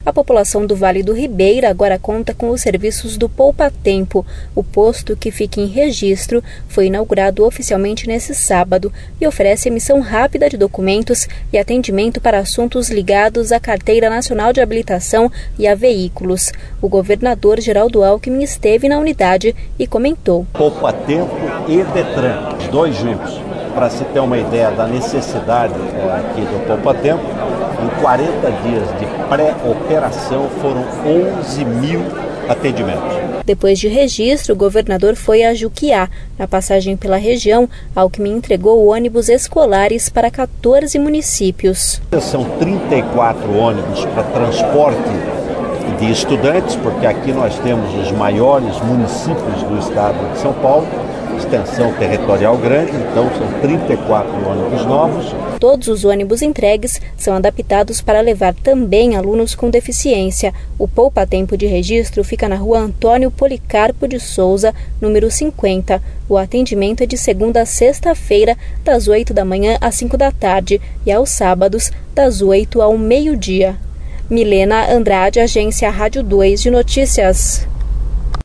A população do Vale do Ribeira agora conta com os serviços do Poupa Tempo. O posto, que fica em Registro, foi inaugurado oficialmente nesse sábado e oferece emissão rápida de documentos e atendimento para assuntos ligados à Carteira Nacional de Habilitação e a veículos. O governador Geraldo Alckmin esteve na unidade e comentou: Poupa Tempo e Detran, os dois juntos. Para se ter uma ideia da necessidade aqui do Poupa Tempo, em 40 dias de pré-operação foram 11 mil atendimentos. Depois de Registro, o governador foi a Juquiá. Na passagem pela região, Alckmin entregou ônibus escolares para 14 municípios. São 34 ônibus para transporte de estudantes, porque aqui nós temos os maiores municípios do estado de São Paulo, extensão territorial grande, então são 34 ônibus novos. Todos os ônibus entregues são adaptados para levar também alunos com deficiência. O Poupa Tempo de Registro fica na rua Antônio Policarpo de Souza, número 50. O atendimento é de segunda a sexta-feira, das 8 da manhã às 5 da tarde e aos sábados, das 8 ao meio-dia. Milena Andrade, Agência Rádio 2 de Notícias.